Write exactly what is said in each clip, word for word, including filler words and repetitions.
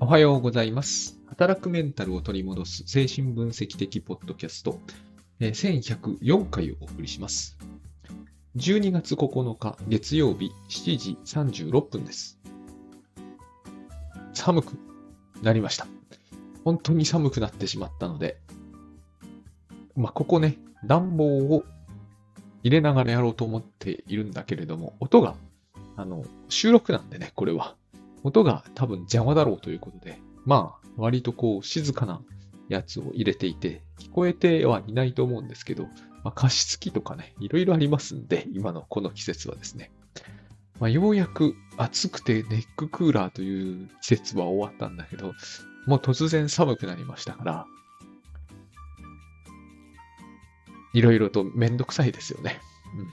おはようございます。働くメンタルを取り戻す精神分析的ポッドキャスト、えーせんひゃくよんかいをお送りします。じゅうにがつここのか月曜日しちじさんじゅうろっぷんです。寒くなりました。本当に寒くなってしまったので、まあ、ここね、暖房を入れながらやろうと思っているんだけれども、音が、あの、収録なんでね、これは。音が多分邪魔だろうということで、まあ、割とこう、静かなやつを入れていて、聞こえてはいないと思うんですけど、まあ、加湿器とかね、いろいろありますんで、今のこの季節はですね。まあ、ようやく暑くてネッククーラーという季節は終わったんだけど、もう突然寒くなりましたから、いろいろとめんどくさいですよね。うん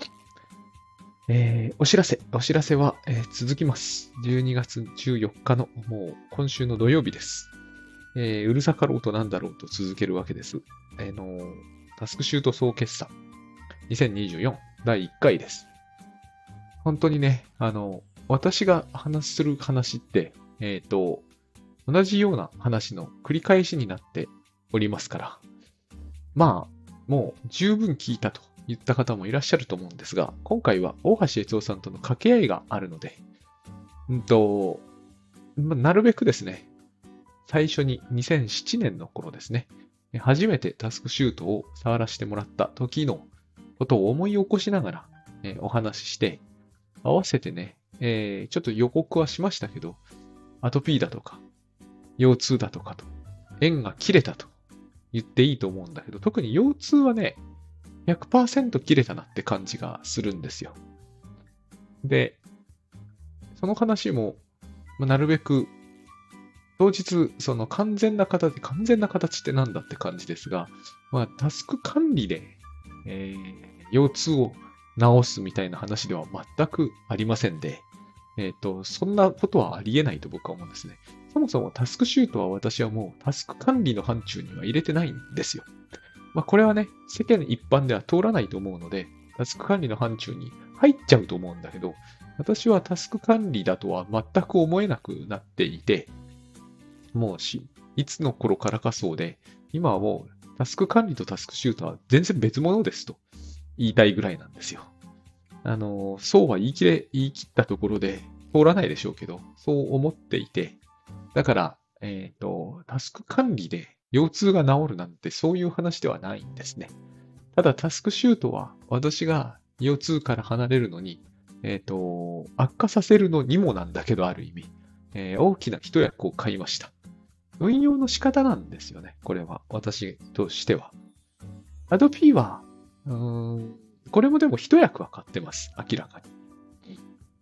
えーお知らせ。お知らせは、えー続きます。じゅうにがつじゅうよっかの、もう今週の土曜日です。えーうるさかろうとなんだろうと続けるわけです。えーのータスクシュート総決算にせんにじゅうよんだいいっかいです。本当にね、あの、私が話する話って、えっと、同じような話の繰り返しになっておりますから、まあ、もう十分聞いたと言った方もいらっしゃると思うんですが、今回は大橋悦夫さんとの掛け合いがあるので、うんと、まなるべくですね、最初ににせんななねんの頃ですね、初めてタスクシュートを触らせてもらった時のことを思い起こしながら、えーお話しして、合わせてね、えーちょっと予告はしましたけど、アトピーだとか、腰痛だとかと、縁が切れたと言っていいと思うんだけど、特に腰痛はね、ひゃくパーセント切れたなって感じがするんですよ。で、その話も、まあなるべく、当日、その完全な形、完全な形ってなんだって感じですが、まあ、タスク管理で、えー腰痛を治すみたいな話では全くありませんで、えっと、そんなことはありえないと僕は思うんですね。そもそもタスクシュートは私はもうタスク管理の範疇には入れてないんですよ。まあ、これはね、世間一般では通らないと思うので、タスク管理の範疇に入っちゃうと思うんだけど、私はタスク管理だとは全く思えなくなっていて、もうし、いつの頃からかそうで、今はもうタスク管理とタスクシュートは全然別物ですと言いたいぐらいなんですよ。あの、そうは言い切れ、言い切ったところで通らないでしょうけど、そう思っていて、だから、えっと、タスク管理で腰痛が治るなんてそういう話ではないんですね。ただタスクシュートは私が腰痛から離れるのに、えっと、悪化させるのにもなんだけどある意味、えー大きな一役を買いました。運用の仕方なんですよね。これは。私としては。アドピーは、うーん、これもでも一役は買ってます。明らかに。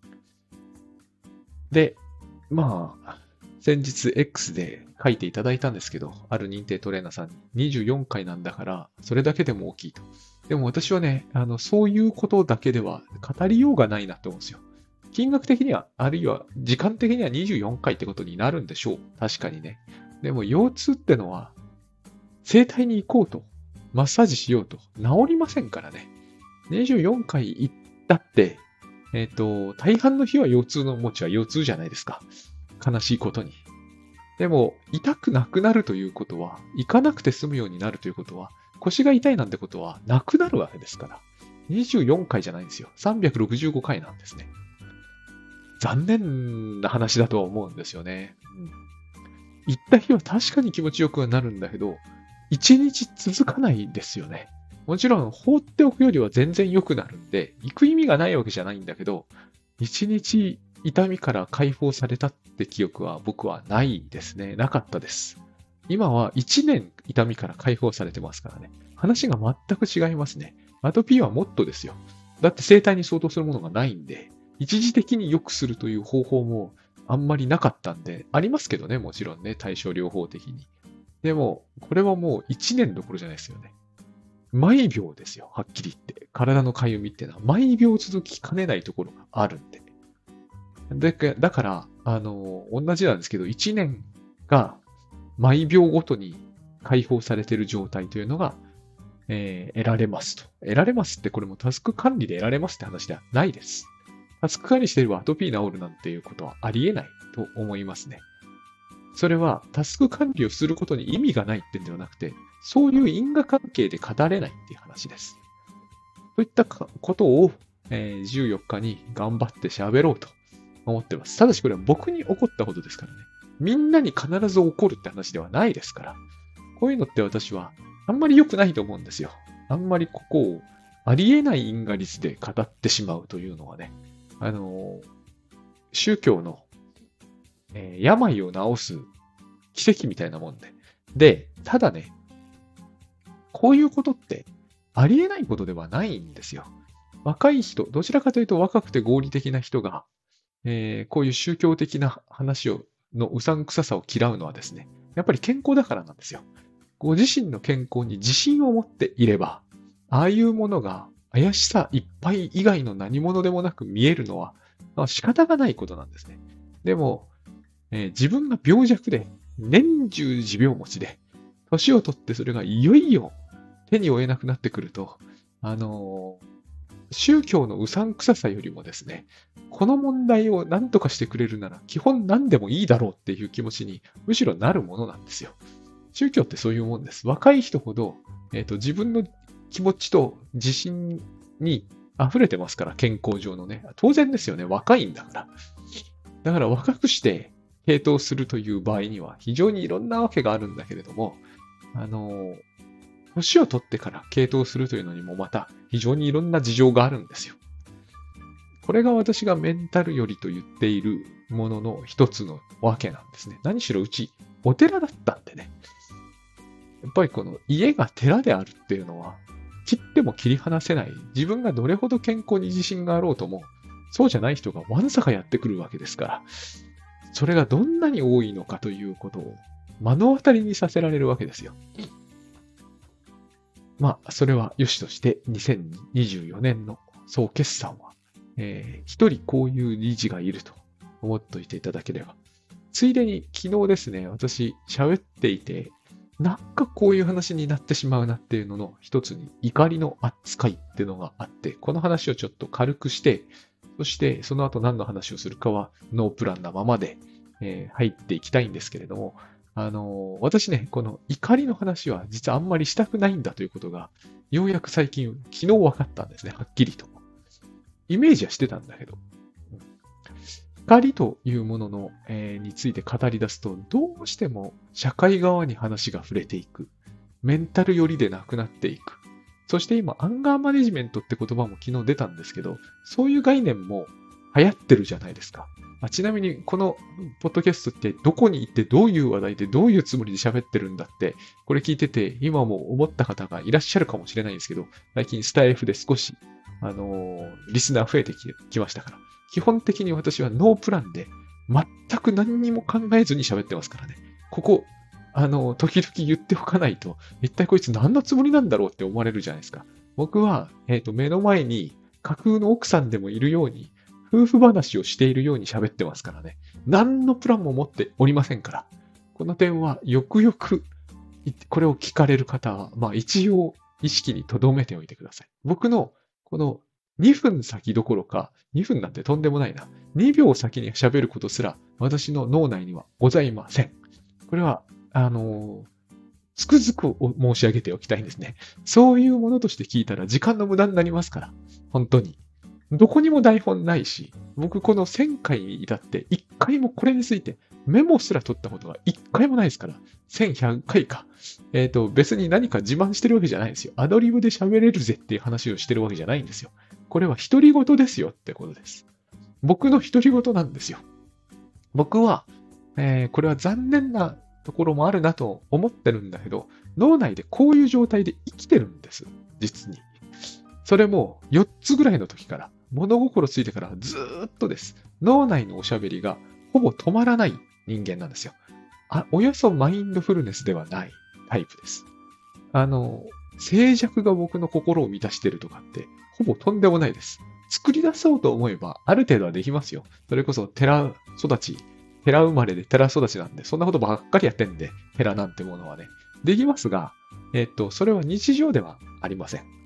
で、まあ、先日 X で書いていただいたんですけど、ある認定トレーナーさんににじゅうよんかいなんだから、それだけでも大きいと。でも私はね、あの、そういうことだけでは語りようがないなって思うんですよ。金額的には、あるいは時間的にはにじゅうよんかいってことになるんでしょう。確かにね。でも腰痛ってのは、整体に行こうと、マッサージしようと、治りませんからね。にじゅうよんかい行ったって、えっと、大半の日は腰痛の持ちは腰痛じゃないですか。悲しいことに。でも、痛くなくなるということは、行かなくて済むようになるということは、腰が痛いなんてことはなくなるわけですから。にじゅうよんかいじゃないんですよ。さんびゃくろくじゅうごかいなんですね。残念な話だとは思うんですよね。うん行った日は確かに気持ちよくはなるんだけど、一日続かないですよね。もちろん放っておくよりは全然良くなるんで、行く意味がないわけじゃないんだけど、一日痛みから解放されたって記憶は僕はないですね。なかったです。今は一年痛みから解放されてますからね。話が全く違いますね。アトピーはもっとですよ。だって生体に相当するものがないんで、一時的に良くするという方法もあんまりなかったんで、ありますけどね、もちろんね、対症療法的に。でも、これはもう一年どころじゃないですよね。毎秒ですよ、はっきり言って。体のかゆみっていうのは、毎秒続きかねないところがあるんで。でだから、あの、同じなんですけど、一年が毎秒ごとに解放されている状態というのが、えー得られますと。得られますってこれもタスク管理で得られますって話ではないです。タスク管理していればアトピー治るなんていうことはありえないと思いますね。 それはタスク管理をすることに意味がないってんではなくて、そういう因果関係で語れないっていう話です。といったことを、えー、じゅうよっかに頑張って喋ろうと思ってます。ただしこれは僕に起こったことですからね。みんなに必ず起こるって話ではないですから。こういうのって私はあんまり良くないと思うんですよ。あんまりここをありえない因果率で語ってしまうというのはね、あのー、宗教の、えー、病を治す奇跡みたいなもんで。で、ただね、こういうことってありえないことではないんですよ。若い人、どちらかというと若くて合理的な人が、えー、こういう宗教的な話をのうさんくささを嫌うのはですね、やっぱり健康だからなんですよ。ご自身の健康に自信を持っていれば、ああいうものが怪しさいっぱい以外の何者でもなく見えるのは、まあ、仕方がないことなんですね。でも、えー、自分が病弱で、年中持病持ちで、年を取ってそれがいよいよ手に負えなくなってくると、あのー、宗教のうさんくささよりもですね、この問題を何とかしてくれるなら、基本何でもいいだろうっていう気持ちにむしろなるものなんですよ。宗教ってそういうもんです。若い人ほど、えーと、自分の気持ちと自信に溢れてますから、健康上のね。当然ですよね。若いんだから。だから若くして傾倒するという場合には非常にいろんなわけがあるんだけれども、あの、年を取ってから傾倒するというのにもまた非常にいろんな事情があるんですよ。これが私がメンタルよりと言っているものの一つのわけなんですね。何しろうちお寺だったんでね。やっぱりこの家が寺であるっていうのは切っても切り離せない。自分がどれほど健康に自信があろうとも、そうじゃない人がわんさかやってくるわけですから、それがどんなに多いのかということを目の当たりにさせられるわけですよ。まあ、それは良しとして、にせんにじゅうよねんの総決算は、えー、一人こういう理事がいると思っておいていただければ。ついでに昨日ですね、私喋っていて、なんかこういう話になってしまうなっていうのの一つに怒りの扱いっていうのがあって、この話をちょっと軽くして、そしてその後何の話をするかはノープランなままで、えー、入っていきたいんですけれども、あのー、私ね、この怒りの話は実はあんまりしたくないんだということが、ようやく最近、昨日分かったんですね、はっきりと。イメージはしてたんだけど、怒りというものの、えー、について語り出すと、どうしても社会側に話が触れていく。メンタル寄りでなくなっていく。そして今、アンガーマネジメントって言葉も昨日出たんですけど、そういう概念も流行ってるじゃないですか。あちなみに、このポッドキャストってどこに行ってどういう話題でどういうつもりで喋ってるんだって、これ聞いてて今も思った方がいらっしゃるかもしれないんですけど、最近スタイフで少し、あのー、リスナー増えてき、きましたから。基本的に私はノープランで全く何にも考えずに喋ってますからね。ここ、あの、時々言っておかないと、一体こいつ何のつもりなんだろうって思われるじゃないですか。僕は、えっと、目の前に架空の奥さんでもいるように、夫婦話をしているように喋ってますからね。何のプランも持っておりませんから。この点はよくよく、これを聞かれる方は、まあ一応意識に留めておいてください。僕のこのにふん先どころか、にふんなんてとんでもないな。にびょう先に喋ることすら私の脳内にはございません。これは、あのー、つくづく申し上げておきたいんですね。そういうものとして聞いたら時間の無駄になりますから。本当に。どこにも台本ないし、僕このせんかいに至っていっかいもこれについてメモすら取ったことがいっかいもないですから。せんひゃっかいか。えっと、別に何か自慢してるわけじゃないですよ。アドリブで喋れるぜっていう話をしてるわけじゃないんですよ。これは独り言ですよってことです。僕の独り言なんですよ。僕は、えー、これは残念なところもあるなと思ってるんだけど、脳内でこういう状態で生きてるんです。実に。それもよっつぐらいの時から、物心ついてからずーっとです。脳内のおしゃべりがほぼ止まらない人間なんですよ。あ、およそマインドフルネスではないタイプです。あの、静寂が僕の心を満たしてるとかって、ほぼとんでもないです。作り出そうと思えば、ある程度はできますよ。それこそ、寺育ち、寺生まれで寺育ちなんで、そんなことばっかりやってんで、寺なんてものはね。できますが、えっと、それは日常ではありません。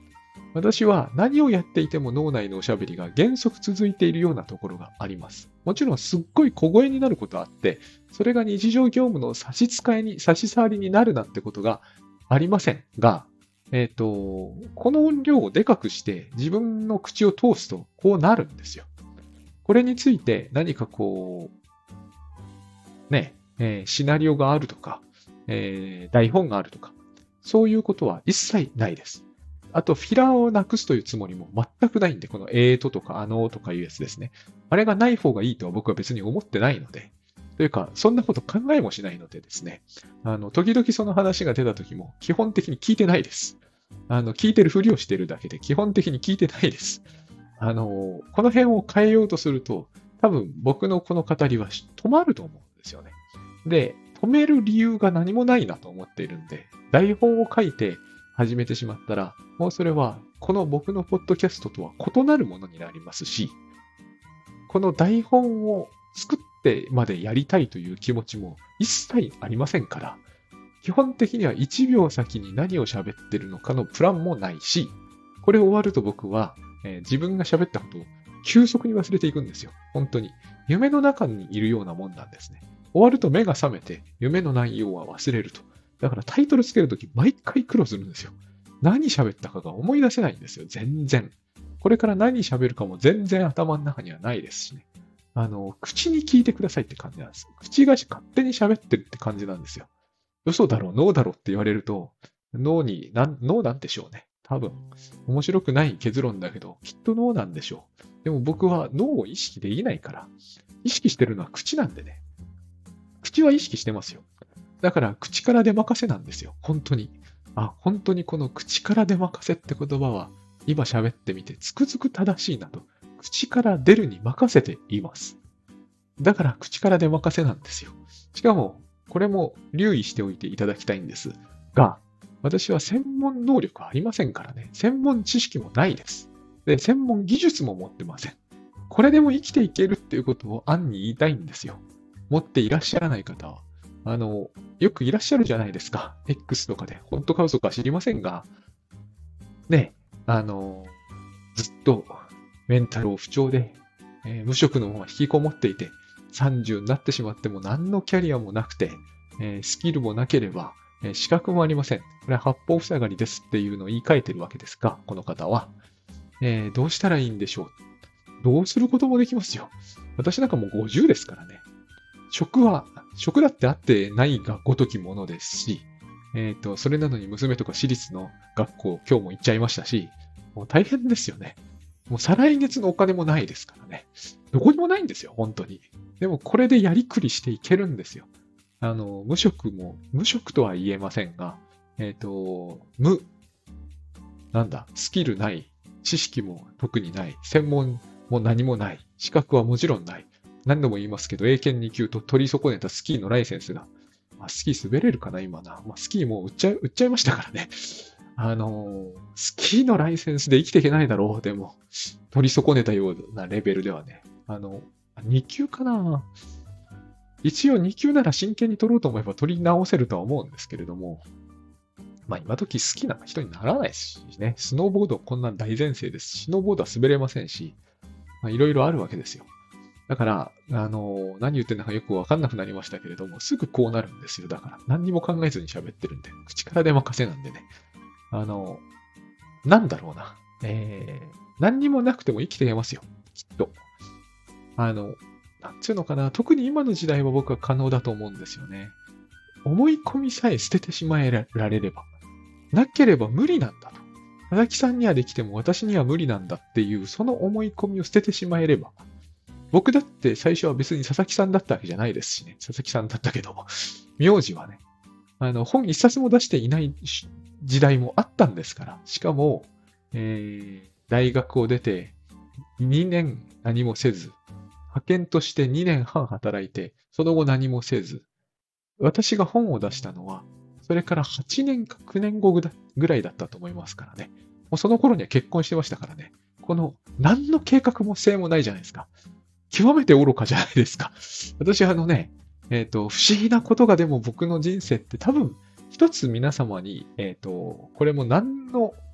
私は何をやっていても脳内のおしゃべりが原則続いているようなところがあります。もちろんすっごい小声になることはあって、それが日常業務の差し支えに、差し障りになるなんてことがありませんが、えっと、この音量をでかくして自分の口を通すとこうなるんですよ。これについて何かこう、ね、えーシナリオがあるとか、えー台本があるとか、そういうことは一切ないです。あと、フィラーをなくすというつもりも全くないんで、このえーととかあのーとかいうやつですね。あれがない方がいいとは僕は別に思ってないので、というか、そんなこと考えもしないのでですね、あの、時々その話が出た時も基本的に聞いてないです。あの、聞いてるふりをしてるだけで基本的に聞いてないです。あの、この辺を変えようとすると、多分僕のこの語りは止まると思うんですよね。で、止める理由が何もないなと思っているんで、台本を書いて始めてしまったら、もうそれはこの僕のポッドキャストとは異なるものになりますし、この台本を作ってまでやりたいという気持ちも一切ありませんから、基本的にはいちびょう先に何を喋ってるのかのプランもないし、これ終わると僕は、えー自分が喋ったことを急速に忘れていくんですよ。本当に。夢の中にいるようなもんなんですね。終わると目が覚めて、夢の内容は忘れると。だからタイトルつけるとき毎回苦労するんですよ。何喋ったかが思い出せないんですよ。全然。これから何喋るかも全然頭の中にはないですしね。あの、口に聞いてくださいって感じなんです。口が勝手に喋ってるって感じなんですよ。嘘だろう、脳だろうって言われると、脳に、なん、脳なんでしょうね。多分。面白くない結論だけど、きっと脳なんでしょう。でも僕は脳を意識できないから、意識してるのは口なんでね。口は意識してますよ。だから、口から出任せなんですよ。本当に。あ、本当にこの口から出任せって言葉は、今喋ってみてつくづく正しいなと。口から出るに任せています。だから、口から出任せなんですよ。しかも、これも留意しておいていただきたいんですが、私は専門能力はありませんからね。専門知識もないです。で、専門技術も持ってません。これでも生きていけるっていうことを暗に言いたいんですよ。持っていらっしゃらない方は。あの、よくいらっしゃるじゃないですか。X とかで。本当か嘘か知りませんが、ね、あの、ずっとメンタルを不調で、えー無職のまま引きこもっていて、さんじゅうになってしまっても何のキャリアもなくて、えースキルもなければ、えー資格もありません。これは八方塞がりですっていうのを言い換えてるわけですが、この方は。えーどうしたらいいんでしょう。どうすることもできますよ。私なんかもうごじゅうですからね。職は、職だってあってないがごときものですし、えっと、それなのに娘とか私立の学校、今日も行っちゃいましたし、もう大変ですよね。もう再来月のお金もないですからね。どこにもないんですよ、本当に。でもこれでやりくりしていけるんですよ。あの、無職も、無職とは言えませんが、えっと、無、なんだ、スキルない、知識も特にない、専門も何もない、資格はもちろんない。何度も言いますけど、英検に級と取り損ねたスキーのライセンスが、まあ、スキー滑れるかな、今な。まあ、スキーもう売っちゃい、売っちゃいましたからね。あのースキーのライセンスで生きていけないだろう。でも、取り損ねたようなレベルではね。あの、に級かな。一応に級なら真剣に取ろうと思えば取り直せるとは思うんですけれども、まあ今時好きな人にならないですしね。スノーボードこんなん大前提ですし、スノーボードは滑れませんし、まあいろいろあるわけですよ。だから、あの、何言ってんだかよくわかんなくなりましたけれども、すぐこうなるんですよ。だから、何にも考えずに喋ってるんで、口から出任せなんでね。あの、なんだろうな。えー、何にもなくても生きていけますよ。きっと。あの、なんつうのかな。特に今の時代は僕は可能だと思うんですよね。思い込みさえ捨ててしまえられれば。なければ無理なんだと。佐々木さんにはできても私には無理なんだっていう、その思い込みを捨ててしまえれば。僕だって最初は別に佐々木さんだったわけじゃないですしね。佐々木さんだったけども。名字はね。あの、本一冊も出していない時代もあったんですから。しかも、えー、大学を出てにねん何もせず、派遣としてにねんはん働いて、その後何もせず、私が本を出したのは、それからはちねんかきゅうねんごぐらいだったと思いますからね。もうその頃には結婚してましたからね。この、何の計画も性もないじゃないですか。極めて愚かじゃないですか。私はあのね、えっと、不思議なことがでも僕の人生って多分、一つ皆様に、えっと、これも何の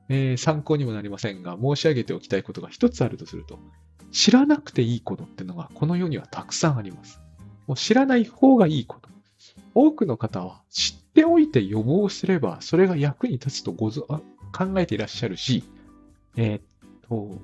えー参考にもなりませんが、申し上げておきたいことが一つあるとすると、知らなくていいことってのがこの世にはたくさんあります。もう知らない方がいいこと。多くの方は知っておいて予防すれば、それが役に立つとごぞあ考えていらっしゃるし、えーっと、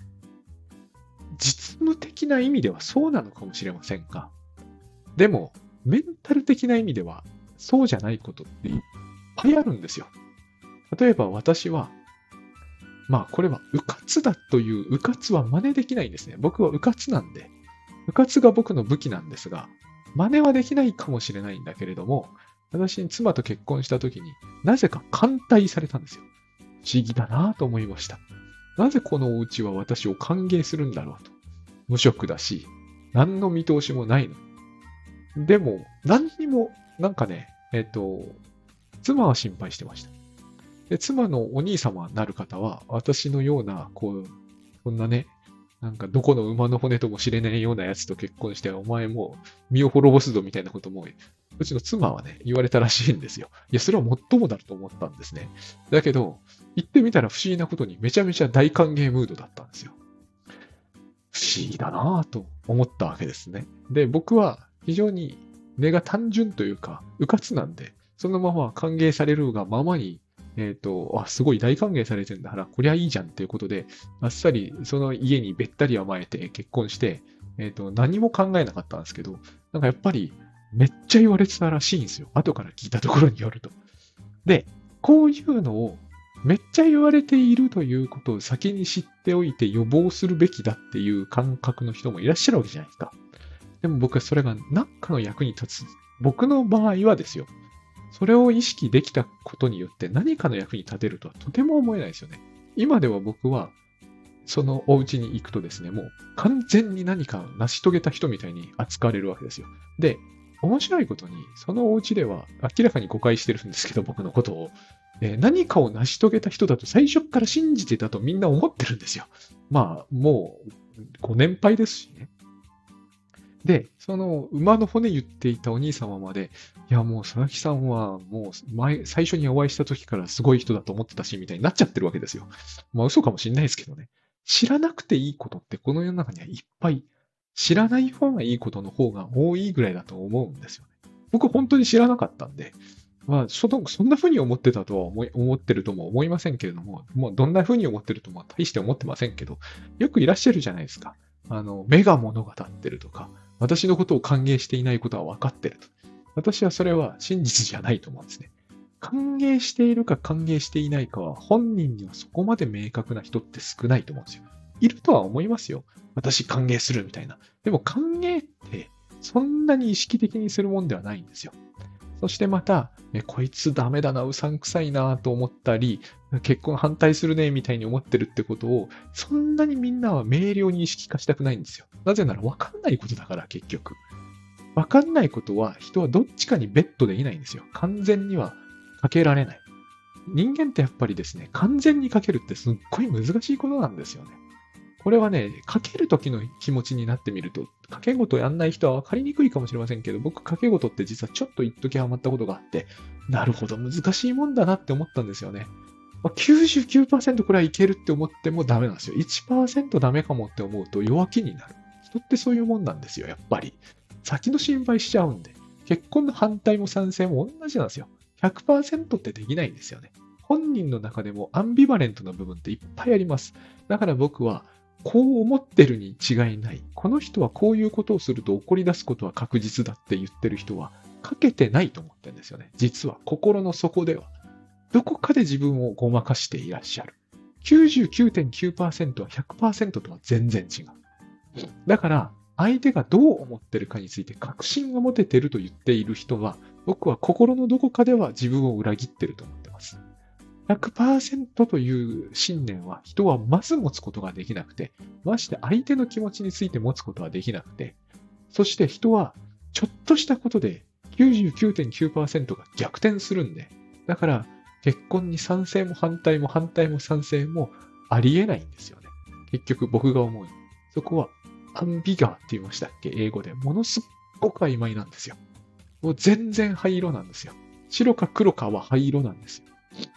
実務的な意味ではそうなのかもしれませんが、でも、メンタル的な意味では、そうじゃないことっていっぱいあるんですよ。例えば私は、まあこれは迂闊だという迂闊は真似できないんですね。僕は迂闊なんで、迂闊が僕の武器なんですが、真似はできないかもしれないんだけれども、私に妻と結婚した時になぜか歓待されたんですよ。不思議だなぁと思いました。なぜこのお家は私を歓迎するんだろうと。無職だし、何の見通しもないの。でも、何にも、なんかね、えっと、妻は心配してました。で、妻のお兄様なる方は、私のような、こう、こんなね、なんかどこの馬の骨とも知れないようなやつと結婚して、お前もう身を滅ぼすぞみたいなことも、うちの妻はね、言われたらしいんですよ。いや、それはもっともだと思ったんですね。だけど、行ってみたら不思議なことにめちゃめちゃ大歓迎ムードだったんですよ。不思議だなぁと思ったわけですね。で、僕は非常に根が単純というか、迂闊なんで、そのまま歓迎されるがままに、えっと、あ、すごい大歓迎されてんだから、こりゃいいじゃんっていうことで、あっさりその家にべったり甘えて結婚して、えっと、何も考えなかったんですけど、なんかやっぱりめっちゃ言われてたらしいんですよ。後から聞いたところによると。で、こういうのをめっちゃ言われているということを先に知っておいて予防するべきだっていう感覚の人もいらっしゃるわけじゃないですか。でも僕はそれが何かの役に立つ。僕の場合はですよ。それを意識できたことによって何かの役に立てるとはとても思えないですよね。今では僕はそのお家に行くとですね、もう完全に何か成し遂げた人みたいに扱われるわけですよ。で、面白いことに、そのお家では明らかに誤解してるんですけど、僕のことを。えー何かを成し遂げた人だと最初から信じてたとみんな思ってるんですよ。まあ、もうご年配ですしね。で、その馬の骨言っていたお兄様まで、いやもう佐々木さんはもう前、最初にお会いした時からすごい人だと思ってたし、みたいになっちゃってるわけですよ。まあ嘘かもしれないですけどね。知らなくていいことってこの世の中にはいっぱい、知らない方がいいことの方が多いぐらいだと思うんですよね。僕本当に知らなかったんで、まあ、そのそんな風に思ってたとは思い思ってるとも思いませんけれども、もうどんな風に思ってるとも大して思ってませんけど、よくいらっしゃるじゃないですか。あの、目が物語ってるとか、私のことを歓迎していないことは分かってると。私はそれは真実じゃないと思うんですね。歓迎しているか歓迎していないかは本人にはそこまで明確な人って少ないと思うんですよ。いるとは思いますよ。私歓迎するみたいな。でも歓迎ってそんなに意識的にするもんではないんですよ。そしてまた、えこいつダメだな、うさんくさいなと思ったり、結婚反対するね、みたいに思ってるってことを、そんなにみんなは明瞭に意識化したくないんですよ。なぜなら分かんないことだから、結局。分かんないことは、人はどっちかにベットできないんですよ。完全にはかけられない。人間ってやっぱりですね、完全にかけるってすっごい難しいことなんですよね。これはね、かける時の気持ちになってみると、かけ事やんない人は分かりにくいかもしれませんけど、僕、かけ事って実はちょっと一時ハマったことがあって、なるほど、難しいもんだなって思ったんですよね。まあ、きゅうじゅうきゅうパーセントこれはいけるって思ってもダメなんですよ。いちパーセントダメかもって思うと弱気になる。人ってそういうもんなんですよ、やっぱり。先の心配しちゃうんで。結婚の反対も賛成も同じなんですよ。ひゃくパーセントってできないんですよね。本人の中でもアンビバレントな部分っていっぱいあります。だから僕は、こう思ってるに違いない。この人はこういうことをすると怒り出すことは確実だって言ってる人は、かけてないと思ってるんですよね。実は、心の底では。どこかで自分をごまかしていらっしゃる。きゅうじゅうきゅうてんきゅうパーセントはひゃくパーセントとは全然違う。だから、相手がどう思ってるかについて確信が持ててると言っている人は、僕は心のどこかでは自分を裏切ってると思ってます。ひゃくパーセント という信念は人はまず持つことができなくて、まして相手の気持ちについて持つことはできなくて、そして人はちょっとしたことで きゅうじゅうきゅうてんきゅうパーセント が逆転するんで、だから結婚に賛成も反対も反対も賛成もありえないんですよね。結局僕が思うに。そこはアンビガーって言いましたっけ英語で。ものすっごく曖昧なんですよ。もう全然灰色なんですよ。白か黒かは灰色なんですよ。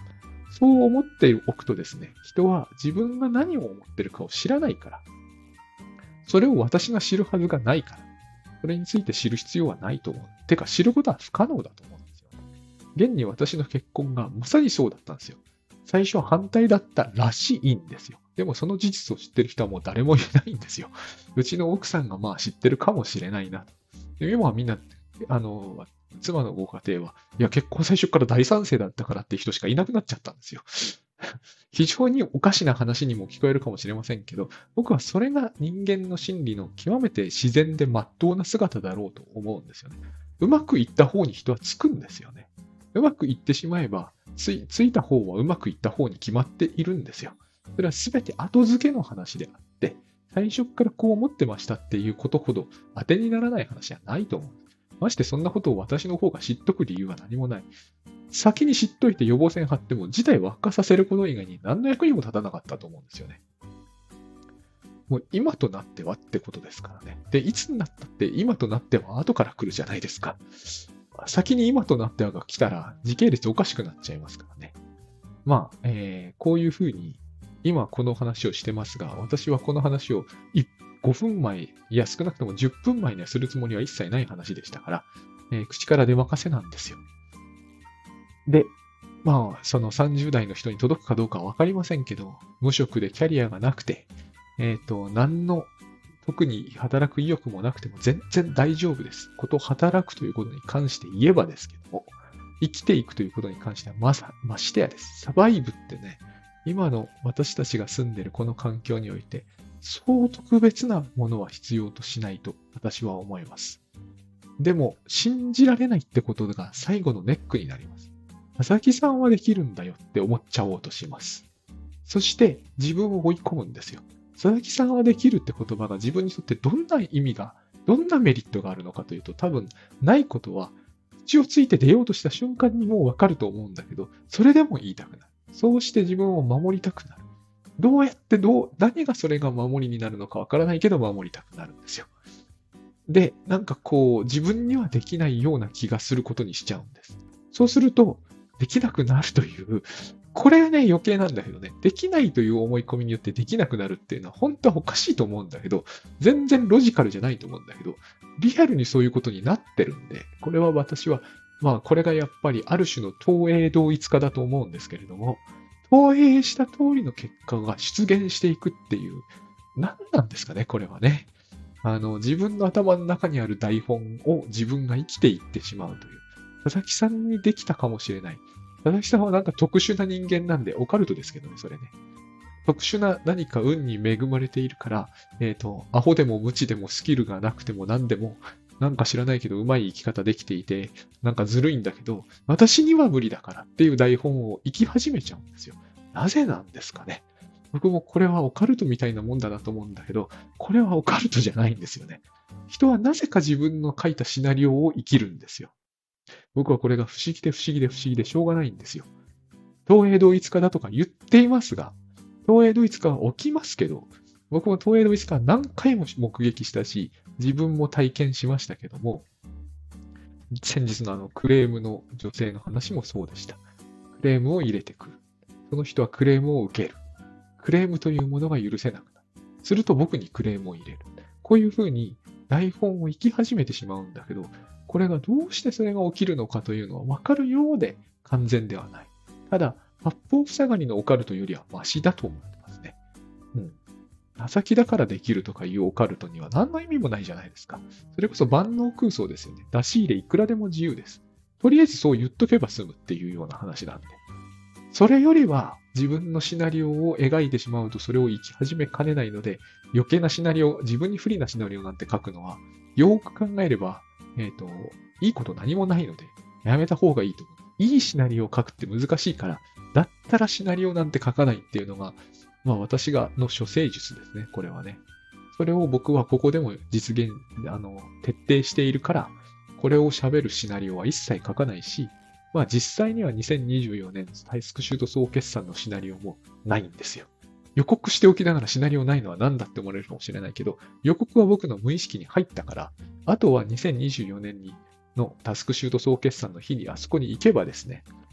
そう思っておくとですね、人は自分が何を思ってるかを知らないから、それを私が知るはずがないから、それについて知る必要はないと思う。てか、知ることは不可能だと思うんですよ。現に私の結婚がまさにそうだったんですよ。最初は反対だったらしいんですよ。でもその事実を知ってる人はもう誰もいないんですよ。うちの奥さんがまあ知ってるかもしれないな。で今はみんな、あの、妻のご家庭は、いや、結婚最初から大賛成だったからっていう人しかいなくなっちゃったんですよ。非常におかしな話にも聞こえるかもしれませんけど、僕はそれが人間の心理の極めて自然で真っ当な姿だろうと思うんですよね。うまくいった方に人はつくんですよね。うまくいってしまえば、つい、ついた方はうまくいった方に決まっているんですよ。それは全て後付けの話であって、最初からこう思ってましたっていうことほど当てにならない話はないと思う。ましてそんなことを私の方が知っとく理由は何もない。先に知っといて予防線張っても事態を悪化させること以外に何の役にも立たなかったと思うんですよね。もう今となってはってことですからね。で、いつになったって今となっては後から来るじゃないですか。先に今となってはが来たら時系列おかしくなっちゃいますからね。まあ、えー、こういうふうに今この話をしてますが、私はこの話をごふんまえ、いや少なくともじゅっぷんまえにはするつもりは一切ない話でしたから、えー、口から出まかせなんですよ。で、まあ、そのさんじゅう代の人に届くかどうかはわかりませんけど、無職でキャリアがなくて、えっと、何の特に働く意欲もなくても全然大丈夫です。こと働くということに関して言えばですけども、生きていくということに関してはまさ、ましてやです。サバイブってね、今の私たちが住んでいるこの環境において、そう特別なものは必要としないと私は思います。でも、信じられないってことが最後のネックになります。佐々木さんはできるんだよって思っちゃおうとします。そして自分を追い込むんですよ。佐々木さんはできるって言葉が自分にとってどんな意味が、どんなメリットがあるのかというと、多分ないことは、口をついて出ようとした瞬間にもうわかると思うんだけど、それでも言いたくなる。そうして自分を守りたくなる。どうやってどう、何がそれが守りになるのかわからないけど守りたくなるんですよ。で、なんかこう、自分にはできないような気がすることにしちゃうんです。そうすると、できなくなるという、これはね、余計なんだけどね、できないという思い込みによってできなくなるっていうのは本当はおかしいと思うんだけど、全然ロジカルじゃないと思うんだけど、リアルにそういうことになってるんで、これは私は、まあこれがやっぱりある種の投影同一化だと思うんですけれども、投影した通りの結果が出現していくっていう、何なんですかね、これはね。あの、自分の頭の中にある台本を自分が生きていってしまうという。佐々木さんにできたかもしれない。佐々木さんはなんか特殊な人間なんで、オカルトですけどね、それね。特殊な何か運に恵まれているから、えっと、アホでも無知でもスキルがなくても何でも、なんか知らないけどうまい生き方できていて、なんかずるいんだけど、私には無理だからっていう台本を生き始めちゃうんですよ。なぜなんですかね。僕もこれはオカルトみたいなもんだなと思うんだけど、これはオカルトじゃないんですよね。人はなぜか自分の書いたシナリオを生きるんですよ。僕はこれが不思議で不思議で不思議でしょうがないんですよ。東映同一化だとか言っていますが、東映同一化は起きますけど、僕も東映同一化は何回も目撃したし、自分も体験しましたけども、先日のあのクレームの女性の話もそうでした。クレームを入れてくる。その人はクレームを受ける。クレームというものが許せなくなる。すると僕にクレームを入れる。こういうふうに台本を生き始めてしまうんだけど、これがどうしてそれが起きるのかというのは分かるようで完全ではない。ただ、八方塞がりのオカルトよりはマシだと思ってますね。うん。情けだからできるとかいうオカルトには何の意味もないじゃないですか。それこそ万能空想ですよね。出し入れいくらでも自由です。とりあえずそう言っとけば済むっていうような話なんで。それよりは自分のシナリオを描いてしまうとそれを生き始めかねないので、余計なシナリオ、自分に不利なシナリオなんて書くのは、よく考えれば、えっと、いいこと何もないので、やめた方がいいと思う。いいシナリオを書くって難しいから、だったらシナリオなんて書かないっていうのが、まあ私がの処世術ですね、これはね。それを僕はここでも実現、あの、徹底しているから、これを喋るシナリオは一切書かないし、まあ実際にはにせんにじゅうよねんタイスクシュート総決算のシナリオもないんですよ。予告しておきながらシナリオないのは何だって思われるかもしれないけど、予告は僕の無意識に入ったから、あとはにせんにじゅうよねんにのタスクシュート総決算の日にあそこに行けばですね、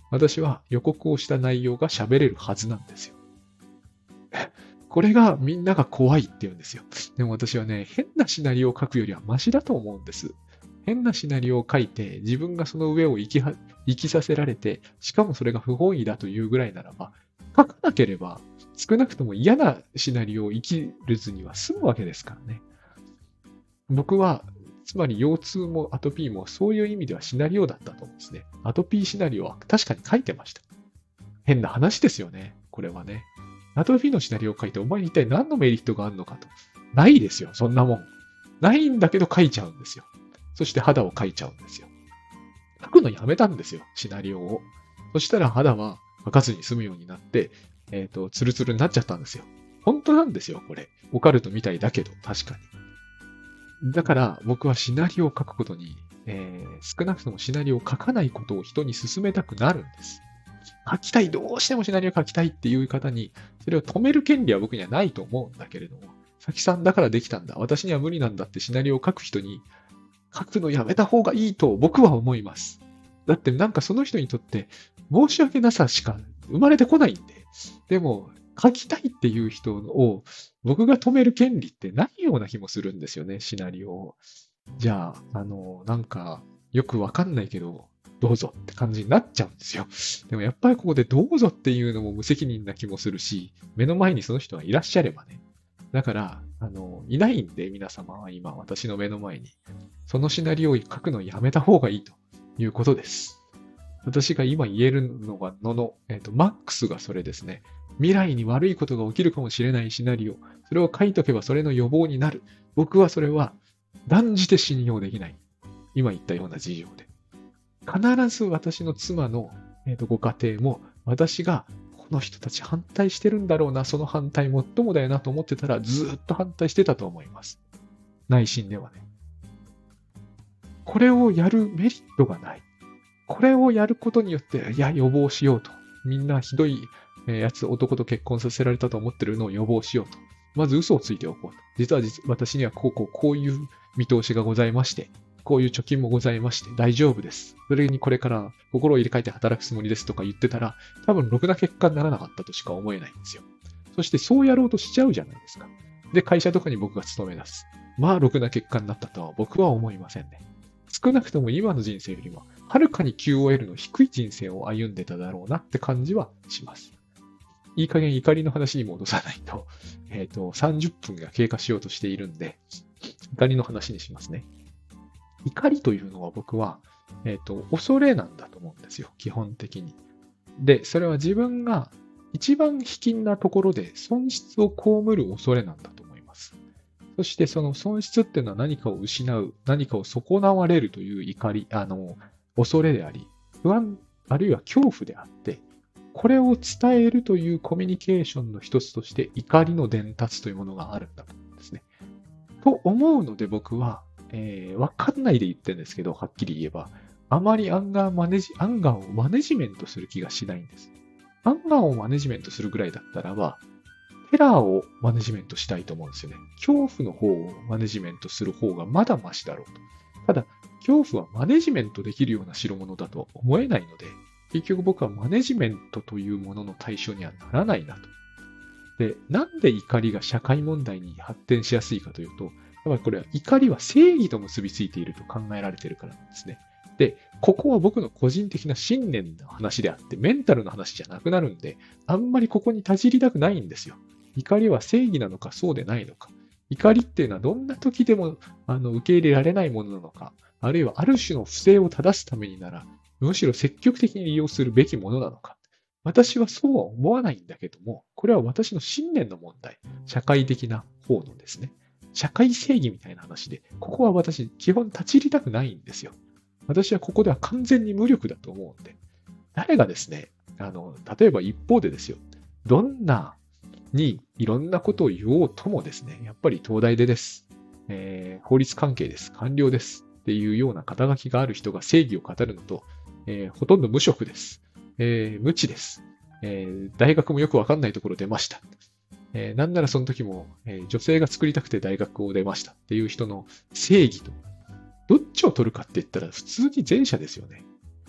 私は予告をした内容が喋れるはずなんですよ。これがみんなが怖いって言うんですよ。でも私はね、変なシナリオを書くよりはマシだと思うんです。変なシナリオを書いて、自分がその上を生きは生きさせられて、しかもそれが不本意だというぐらいならば、書かなければ、少なくとも嫌なシナリオを生きるずには済むわけですからね。僕は、つまり腰痛もアトピーもそういう意味ではシナリオだったと思うんですね。アトピーシナリオは確かに書いてました。変な話ですよね。これはね。アトピーのシナリオを書いて、お前に一体何のメリットがあるのかと。ないですよ、そんなもん。ないんだけど書いちゃうんですよ。そして肌を描いちゃうんですよ。書くのやめたんですよ、シナリオを。そしたら肌は描かずに済むようになって、えっと、ツルツルになっちゃったんですよ。本当なんですよ、これ。オカルトみたいだけど、確かに。だから僕はシナリオを書くことに、えー、少なくともシナリオを書かないことを人に勧めたくなるんです。書きたい、どうしてもシナリオ書きたいっていう方に、それを止める権利は僕にはないと思うんだけれども、さきさんだからできたんだ、私には無理なんだってシナリオを書く人に、書くのやめた方がいいと僕は思います。だってなんかその人にとって申し訳なさしか生まれてこないんで。でも書きたいっていう人を僕が止める権利ってないような気もするんですよね、シナリオを。じゃあ、あの、なんかよくわかんないけど、どうぞって感じになっちゃうんですよ。でもやっぱりここでどうぞっていうのも無責任な気もするし、目の前にその人がいらっしゃればね。だから、あの、いないんで、皆様は今、私の目の前に。そのシナリオを書くのをやめた方がいいということです。私が今言えるのが、のの、えっと、マックスがそれですね。未来に悪いことが起きるかもしれないシナリオ。それを書いとけばそれの予防になる。僕はそれは断じて信用できない。今言ったような事情で。必ず私の妻の、えっと、ご家庭も、私がこの人たち反対してるんだろうな、その反対もっともだよなと思ってたら、ずーっと反対してたと思います。内心ではね。これをやるメリットがない。これをやることによって、いや、予防しようと。みんなひどいやつ、男と結婚させられたと思ってるのを予防しようと。まず嘘をついておこうと。実は実私にはこうこうこういう見通しがございまして、こういう貯金もございまして大丈夫です。それにこれから心を入れ替えて働くつもりですとか言ってたら、多分ろくな結果にならなかったとしか思えないんですよ。そしてそうやろうとしちゃうじゃないですか。で、会社とかに僕が勤め出す。まあ、ろくな結果になったとは僕は思いませんね。少なくとも今の人生よりも、はるかに キューオーエル の低い人生を歩んでただろうなって感じはします。いい加減怒りの話に戻さないと、えっと、さんじゅっぷんが経過しようとしているんで、怒りの話にしますね。怒りというのは僕は、えっと、恐れなんだと思うんですよ、基本的に。で、それは自分が一番卑近なところで損失を被る恐れなんだと思います。そしてその損失っていうのは何かを失う、何かを損なわれるという怒り、あの、恐れであり、不安、あるいは恐怖であって、これを伝えるというコミュニケーションの一つとして怒りの伝達というものがあるんだと思うんですね。と思うので僕は、えー、わかんないで言ってるんですけど、はっきり言えば、あまりアンガーマネジ、アンガーをマネジメントする気がしないんです。アンガーをマネジメントするぐらいだったらば、テラーをマネジメントしたいと思うんですよね。恐怖の方をマネジメントする方がまだマシだろうと。ただ、恐怖はマネジメントできるような代物だとは思えないので、結局僕はマネジメントというものの対象にはならないなと。で、なんで怒りが社会問題に発展しやすいかというと、やっぱりこれは怒りは正義と結びついていると考えられているからなんですね。で、ここは僕の個人的な信念の話であって、メンタルの話じゃなくなるんで、あんまりここにたじりたくないんですよ。怒りは正義なのかそうでないのか。怒りっていうのはどんな時でもあの受け入れられないものなのか、あるいはある種の不正を正すためになら、むしろ積極的に利用するべきものなのか。私はそうは思わないんだけども、これは私の信念の問題。社会的な方のですね。社会正義みたいな話で、ここは私基本立ち入りたくないんですよ。私はここでは完全に無力だと思うんで。誰がですね、あの、例えば一方でですよ、どんなにいろんなことを言おうともですね、やっぱり東大出です。えー、法律関係です。官僚です。っていうような肩書きがある人が正義を語るのと、えー、ほとんど無職です。えー、無知です。えー、大学もよくわかんないところ出ました。えー、なんならその時も、えー、女性が作りたくて大学を出ましたっていう人の正義と、どっちを取るかって言ったら普通に前者ですよね。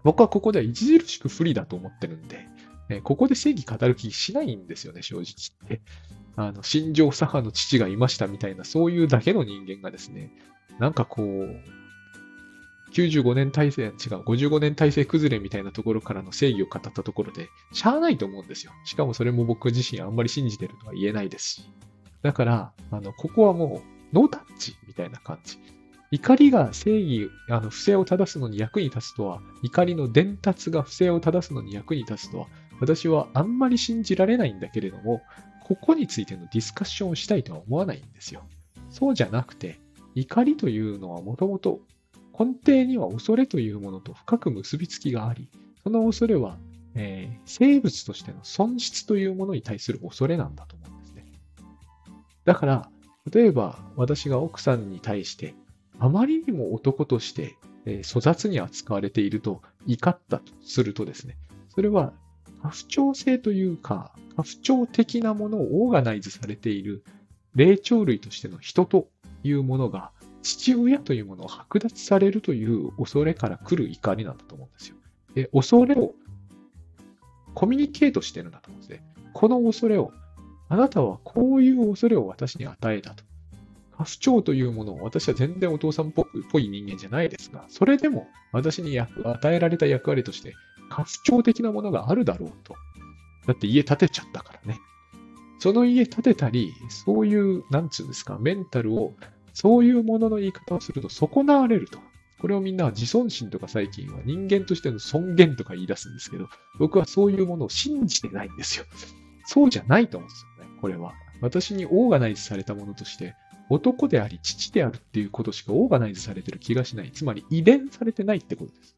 僕はここでは著しく不利だと思ってるんで、えーここで正義語る気しないんですよね、正直言って。あの、心情左派の父がいましたみたいな、そういうだけの人間がですね、なんかこう、きゅうじゅうごねん体制、違う、ごじゅうごねん体制崩れみたいなところからの正義を語ったところで、しゃあないと思うんですよ。しかもそれも僕自身あんまり信じてるとは言えないですし。だから、あの、ここはもう、ノータッチみたいな感じ。怒りが正義、あの、不正を正すのに役に立つとは、怒りの伝達が不正を正すのに役に立つとは、私はあんまり信じられないんだけれども、ここについてのディスカッションをしたいとは思わないんですよ。そうじゃなくて、怒りというのはもともと根底には恐れというものと深く結びつきがあり、その恐れは、えー生物としての損失というものに対する恐れなんだと思うんですね。だから、例えば私が奥さんに対して、あまりにも男として、えー粗雑に扱われていると怒ったとするとですね、それは過不調性というか、過不調的なものをオーガナイズされている霊長類としての人というものが、父親というものを剥奪されるという恐れから来る怒りなんだと思うんですよ。で、恐れをコミュニケートしてるんだと思うんですね。この恐れを、あなたはこういう恐れを私に与えたと。過不調というものを私は全然お父さんっぽくぽい人間じゃないですが、それでも私に役与えられた役割として過不調的なものがあるだろうと。だって家建てちゃったからね。その家建てたり、そういう、なんつうんですか、メンタルを、そういうものの言い方をすると損なわれると。これをみんなは自尊心とか最近は人間としての尊厳とか言い出すんですけど、僕はそういうものを信じてないんですよ。そうじゃないと思うんですよね、これは。私にオーガナイズされたものとして、男であり父であるっていうことしかオーガナイズされてる気がしない。つまり遺伝されてないってことです。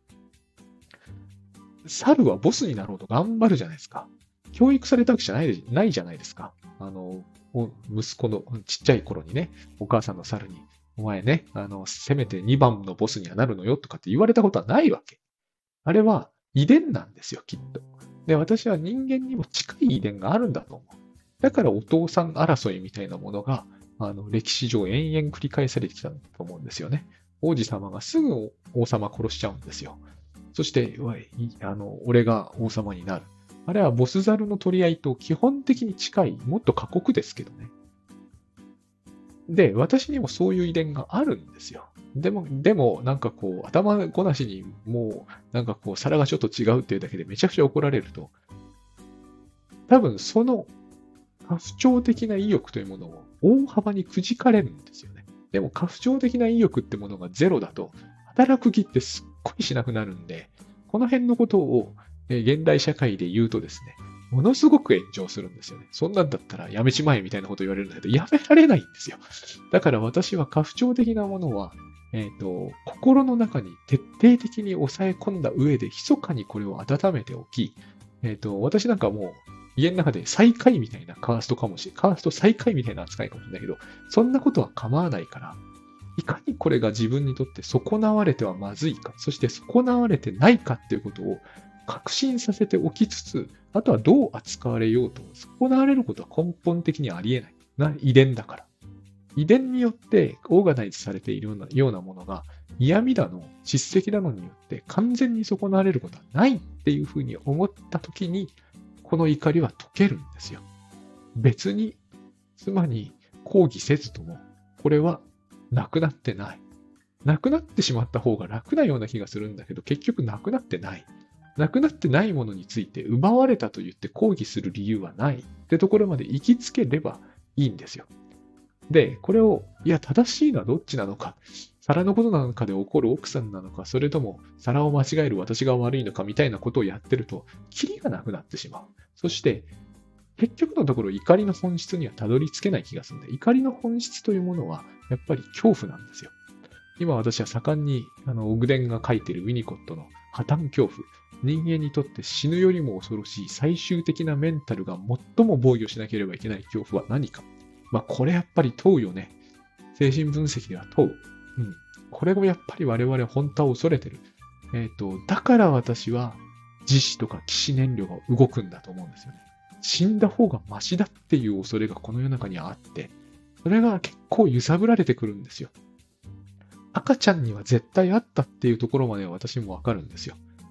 猿はボスになろうと頑張るじゃないですか。教育されたわけじゃないないじゃないですか。あの、息子のちっちゃい頃にね、お母さんの猿に、お前ね、あの、せめてにばんのボスにはなるのよとかって言われたことはないわけ。あれは遺伝なんですよ、きっと。で、私は人間にも近い遺伝があるんだと思う。だからお父さん争いみたいなものが、あの、歴史上延々繰り返されてきたと思うんですよね。王子様がすぐ王様殺しちゃうんですよ。そして、おいあの、俺が王様になる。あれはボスザルの取り合いと基本的に近い、もっと過酷ですけどね。で、私にもそういう遺伝があるんですよ。でも、でも、なんかこう、頭ごなしにもう、なんかこう、皿がちょっと違うっていうだけでめちゃくちゃ怒られると、多分その過不調的な意欲というものを大幅にくじかれるんですよね。でも過不調的な意欲ってものがゼロだと、働く気ってすっごいしなくなるんで、この辺のことを、えー現代社会で言うとですね、ものすごく炎上するんですよね。そんなんだったらやめちまえみたいなこと言われるんだけど、やめられないんですよ。だから私は過不調的なものは、えっと、心の中に徹底的に抑え込んだ上で、密かにこれを温めておき、えっと、私なんかもう、家の中で最下位みたいなカーストかもしれない。カースト最下位みたいな扱いかもしれないけど、そんなことは構わないから、いかにこれが自分にとって損なわれてはまずいか、そして損なわれてないかっていうことを確信させておきつつ、あとはどう扱われようと、損なわれることは根本的にありえない。な遺伝だから。遺伝によってオーガナイズされているようなようなものが、嫌味だの、叱責だのによって完全に損なわれることはないっていうふうに思ったときに、この怒りは解けるんですよ。別に妻に抗議せずとも、これはなくなってない。なくなってしまった方が楽なような気がするんだけど、結局なくなってない。なくなってないものについて奪われたと言って抗議する理由はないってところまで行きつければいいんですよ。で、これを、いや、正しいのはどっちなのか。皿のことなのかで怒る奥さんなのか、それとも皿を間違える私が悪いのかみたいなことをやってると、キリがなくなってしまう。そして、結局のところ怒りの本質にはたどり着けない気がするんで、怒りの本質というものは、やっぱり恐怖なんですよ。今私は盛んに、あの、オグデンが書いているウィニコットの破綻恐怖。人間にとって死ぬよりも恐ろしい最終的なメンタルが最も防御しなければいけない恐怖は何か。まあ、これやっぱり問うよね。精神分析では問う。うん。これをやっぱり我々は本当は恐れてる。えっと、だから私は自死とか起死燃料が動くんだと思うんですよね。死んだ方がマシだっていう恐れがこの世の中にはあって、それが結構揺さぶられてくるんですよ。赤ちゃんには絶対あったっていうところまでは私もわかるんですよ。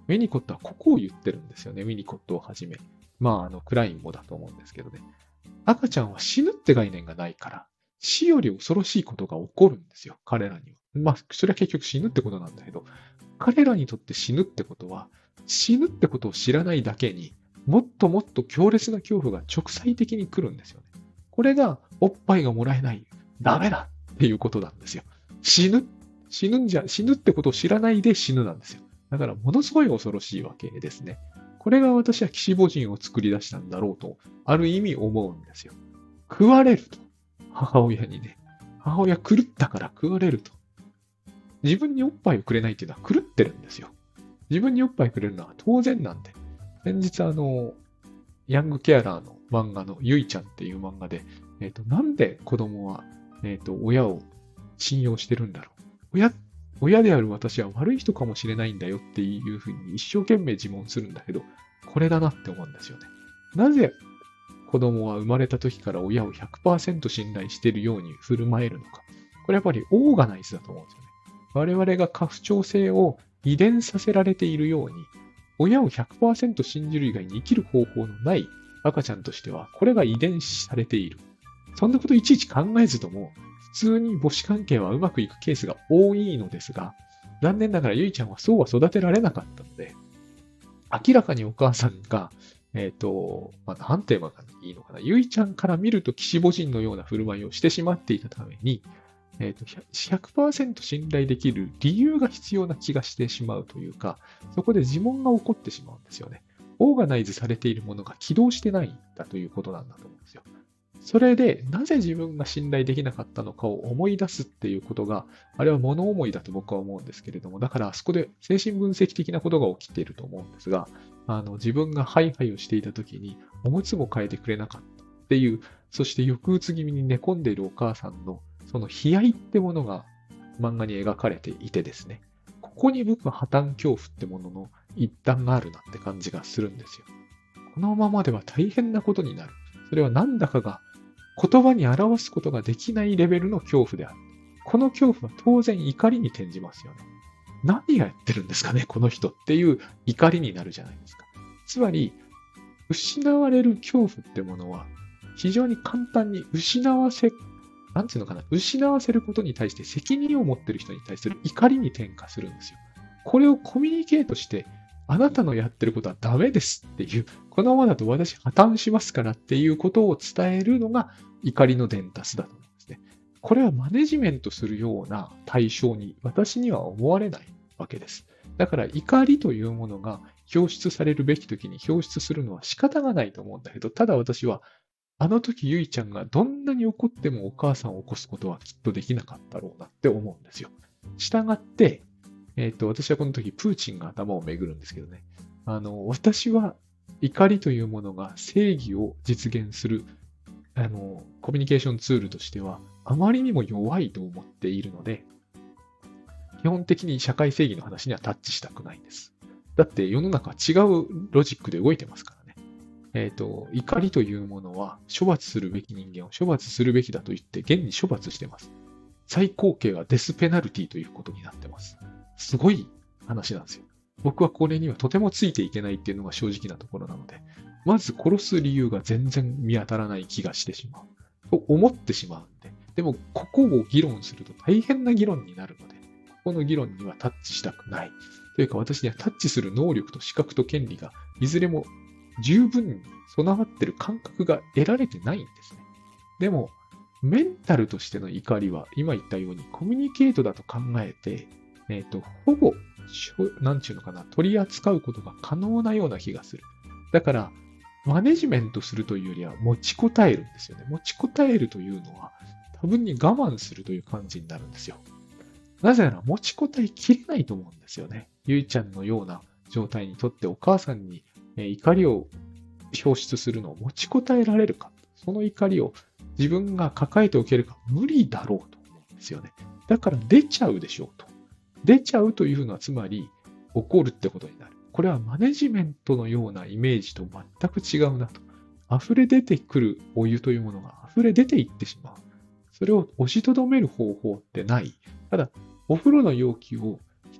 ウィニコットはここを言ってるんですよね。ウィニコットをはじめ。まあ、あの、クラインもだと思うんですけどね。赤ちゃんは死ぬって概念がないから、死より恐ろしいことが起こるんですよ。彼らには。まあ、それは結局死ぬってことなんだけど、彼らにとって死ぬってことは、死ぬってことを知らないだけに、もっともっと強烈な恐怖が直裁的に来るんですよね。これが、おっぱいがもらえない。ダメだっていうことなんですよ。死ぬ。死ぬんじゃ、死ぬってことを知らないで死ぬなんですよ。だから、ものすごい恐ろしいわけですね。これが私は岸母人を作り出したんだろうと、ある意味思うんですよ。食われると。母親にね。母親狂ったから食われると。自分におっぱいをくれないっていうのは狂ってるんですよ。自分におっぱいくれるのは当然なんで。先日あの、ヤングケアラーの漫画のゆいちゃんっていう漫画で、えっと、なんで子供は、えっと、親を信用してるんだろう。親、親である私は悪い人かもしれないんだよっていうふうに一生懸命自問するんだけど、これだなって思うんですよね。なぜ子供は生まれた時から親を ひゃくパーセント 信頼しているように振る舞えるのか。これやっぱりオーガナイズだと思うんですよね。我々が家父長制を遺伝させられているように、親を ひゃくパーセント 信じる以外に生きる方法のない赤ちゃんとしては、これが遺伝子されている。そんなこといちいち考えずとも、普通に母子関係はうまくいくケースが多いのですが、残念ながらゆいちゃんはそうは育てられなかったので、明らかにお母さんが、えっ、と、まあ、なんて言えばいいのかな。ゆいちゃんから見ると岸母人のような振る舞いをしてしまっていたために、えっ、と、ひゃくパーセント 信頼できる理由が必要な気がしてしまうというか、そこで自問が起こってしまうんですよね。オーガナイズされているものが起動してないんだということなんだと思うんですよ。それで、なぜ自分が信頼できなかったのかを思い出すっていうことが、あれは物思いだと僕は思うんですけれども、だからあそこで精神分析的なことが起きていると思うんですが、あの自分がハイハイをしていた時に、おむつも変えてくれなかったっていう、そして抑うつ気味に寝込んでいるお母さんの、その悲哀ってものが漫画に描かれていてですね、ここに僕は破綻恐怖ってものの一端があるなって感じがするんですよ。このままでは大変なことになる。それはなんだかが言葉に表すことができないレベルの恐怖である。この恐怖は当然怒りに転じますよね。何がやってるんですかね、この人っていう怒りになるじゃないですか。つまり、失われる恐怖ってものは、非常に簡単に失わせ、なんていうのかな、失わせることに対して責任を持っている人に対する怒りに転化するんですよ。これをコミュニケートして、あなたのやってることはダメですっていう、このままだと私破綻しますからっていうことを伝えるのが怒りの伝達だと思うんですね。これはマネジメントするような対象に私には思われないわけです。だから怒りというものが表出されるべき時に表出するのは仕方がないと思うんだけど、ただ私はあの時ゆいちゃんがどんなに怒ってもお母さんを起こすことはきっとできなかったろうなって思うんですよ。したがって、えっと、私はこの時プーチンが頭を巡るんですけどね。あの、私は怒りというものが正義を実現するあの、コミュニケーションツールとしては、あまりにも弱いと思っているので、基本的に社会正義の話にはタッチしたくないんです。だって世の中は違うロジックで動いてますからね。えっと、怒りというものは処罰するべき人間を処罰するべきだと言って、現に処罰してます。最高刑はデスペナルティということになってます。すごい話なんですよ。僕はこれにはとてもついていけないっていうのが正直なところなので、まず殺す理由が全然見当たらない気がしてしまう。と思ってしまうんで。でも、ここを議論すると大変な議論になるので、ここの議論にはタッチしたくない。というか、私にはタッチする能力と資格と権利が、いずれも十分に備わっている感覚が得られてないんですね。でも、メンタルとしての怒りは、今言ったようにコミュニケートだと考えて、えっと、ほぼ、なんちゅうのかな、取り扱うことが可能なような気がする。だから、マネジメントするというよりは持ちこたえるんですよね。持ちこたえるというのは多分に我慢するという感じになるんですよ。なぜなら持ちこたえきれないと思うんですよね。ゆいちゃんのような状態にとってお母さんに怒りを表出するのを持ちこたえられるか。その怒りを自分が抱えておけるか無理だろうと思うんですよね。だから出ちゃうでしょうと。出ちゃうというのはつまり怒るってことになる。これはマネジメントのようなイメージと全く違うなと。溢れ出てくるお湯というものが溢れ出ていってしまう。それを押しとどめる方法ってない。ただ、お風呂の容器を一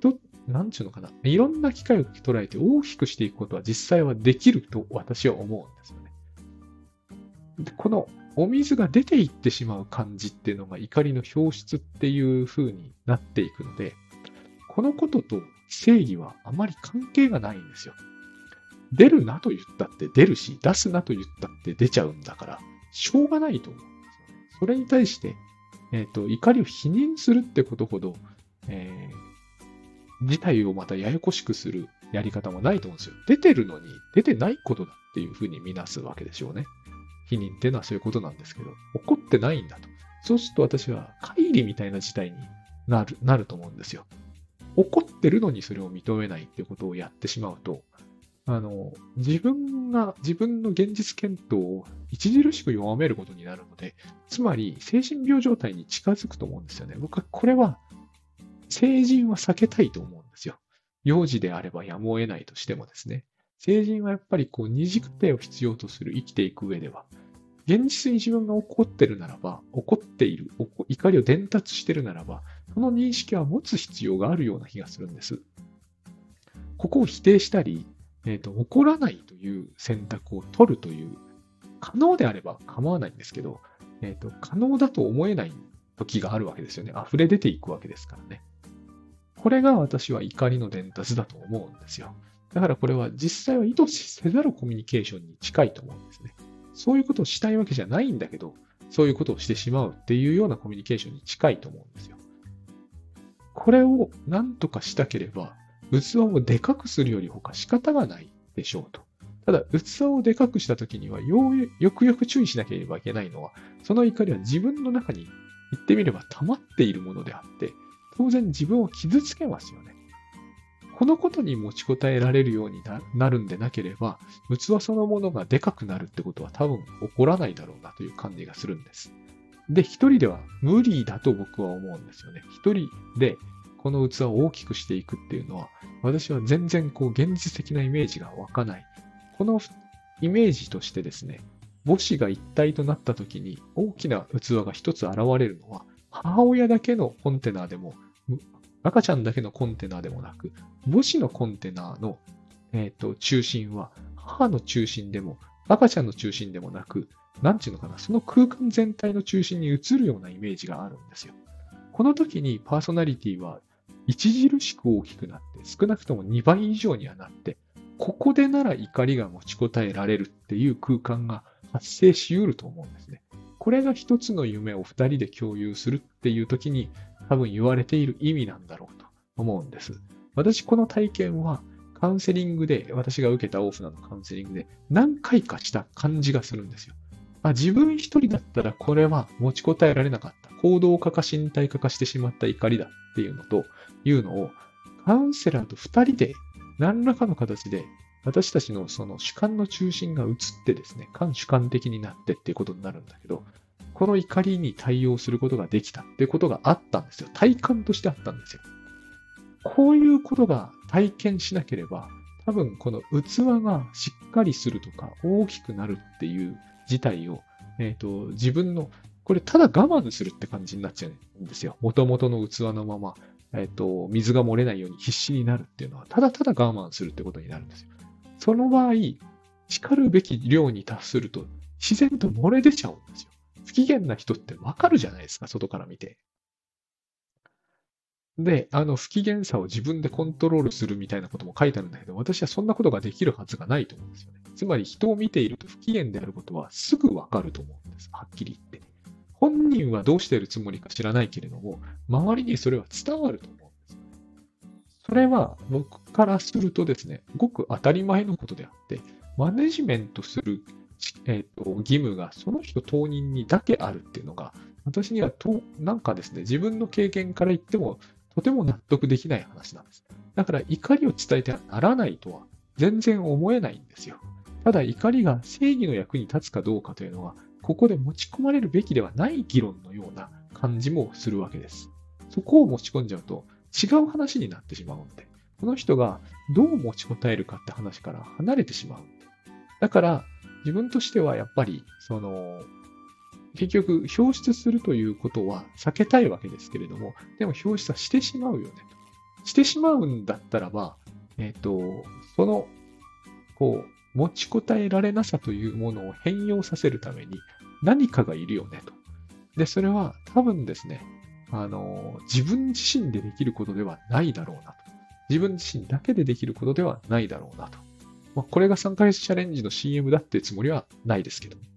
なんちゅうのかな。いろんな機会を捉えて大きくしていくことは実際はできると私は思うんですよね。でこのお水が出ていってしまう感じっていうのが怒りの表出っていう風になっていくので、このことと正義はあまり関係がないんですよ。出るなと言ったって出るし、出すなと言ったって出ちゃうんだから、しょうがないと思うんですよね。それに対して、えっと、怒りを否認するってことほど、えー事態をまたややこしくするやり方もないと思うんですよ。出てるのに出てないことだっていうふうに見なすわけでしょうね。否認っていうのはそういうことなんですけど、起こってないんだと。そうすると私は乖離みたいな事態になる、なると思うんですよ。起こってるのにそれを認めないっていうことをやってしまうと、あの、自分が、自分の現実検討を著しく弱めることになるので、つまり精神病状態に近づくと思うんですよね。僕はこれは成人は避けたいと思うんですよ。幼児であればやむを得ないとしてもですね。成人はやっぱりこう二次過程を必要とする生きていく上では、現実に自分が怒ってるならば、怒っている、怒りを伝達してるならば、その認識は持つ必要があるような気がするんです。ここを否定したり、えーと、怒らないという選択を取るという、可能であれば構わないんですけど、えーと、可能だと思えない時があるわけですよね。溢れ出ていくわけですからね。これが私は怒りの伝達だと思うんですよ。だからこれは実際は意図せざるコミュニケーションに近いと思うんですね。そういうことをしたいわけじゃないんだけど、そういうことをしてしまうっていうようなコミュニケーションに近いと思うんですよ。これを何とかしたければ、器をでかくするより他仕方がないでしょうと。ただ、器をでかくしたときにはよう、よくよく注意しなければいけないのは、その怒りは自分の中に言ってみれば溜まっているものであって、当然自分を傷つけますよね。このことに持ちこたえられるようになるんでなければ、器そのものがでかくなるってことは多分起こらないだろうなという感じがするんです。で、一人では無理だと僕は思うんですよね。一人でこの器を大きくしていくっていうのは、私は全然こう現実的なイメージが湧かない。このイメージとしてですね、母子が一体となった時に大きな器が一つ現れるのは、母親だけのコンテナでも、赤ちゃんだけのコンテナでもなく、母子のコンテナの、えーと、中心は母の中心でも赤ちゃんの中心でもなく、なんていうのかな、その空間全体の中心に移るようなイメージがあるんですよ。この時にパーソナリティは著しく大きくなって、少なくともにばい以上にはなって、ここでなら怒りが持ちこたえられるっていう空間が発生し得ると思うんですね。これが一つの夢を二人で共有するっていう時に多分言われている意味なんだろうと思うんです。私この体験はカウンセリングで、私が受けたオフナのカウンセリングで何回かした感じがするんですよ。あ、自分一人だったらこれは持ちこたえられなかった。行動化か身体化かしてしまった怒りだっていうのと、いうのをカウンセラーと二人で何らかの形で私たちのその主観の中心が移ってですね、観主観的になってっていうことになるんだけど、この怒りに対応することができたっていうことがあったんですよ。体感としてあったんですよ。こういうことが体験しなければ、多分この器がしっかりするとか大きくなるっていう事態を、えっと、自分の、これただ我慢するって感じになっちゃうんですよ。元々の器のまま、えっと、水が漏れないように必死になるっていうのは、ただただ我慢するってことになるんですよ。その場合、叱るべき量に達すると、自然と漏れ出ちゃうんですよ。不機嫌な人ってわかるじゃないですか、外から見て。で、あの不機嫌さを自分でコントロールするみたいなことも書いてあるんだけど、私はそんなことができるはずがないと思うんですよね。つまり人を見ていると不機嫌であることはすぐわかると思うんです。はっきり言って。本人はどうしているつもりか知らないけれども、周りにそれは伝わると思うんですよね。それは僕からするとですね、ごく当たり前のことであって、マネジメントする、えーと、義務がその人当人にだけあるっていうのが、私にはとなんかですね、自分の経験から言っても、とても納得できない話なんです。だから怒りを伝えてはならないとは全然思えないんですよ。ただ怒りが正義の役に立つかどうかというのは、ここで持ち込まれるべきではない議論のような感じもするわけです。そこを持ち込んじゃうと違う話になってしまうんで、この人がどう持ちこたえるかって話から離れてしまうんで。だから自分としてはやっぱり、その、結局、表出するということは避けたいわけですけれども、でも表出はしてしまうよねと。 してしまうんだったらば、えっと、その、こう、持ちこたえられなさというものを変容させるために何かがいるよねと。で、それは多分ですね、あの、自分自身でできることではないだろうなと。自分自身だけでできることではないだろうなと。まあ、これがさんかげつチャレンジの シーエム だってつもりはないですけど。